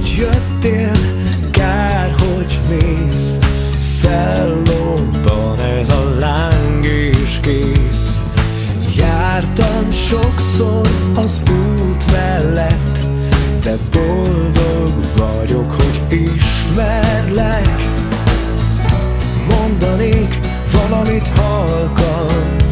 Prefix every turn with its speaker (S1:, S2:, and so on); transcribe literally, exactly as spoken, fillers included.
S1: hogy jöttél, kár, hogy mész. Fellobban ez a láng és kész. Jártam sokszor az út mellett, de boldog vagyok, hogy ismerlek. Mondanék valamit halkan,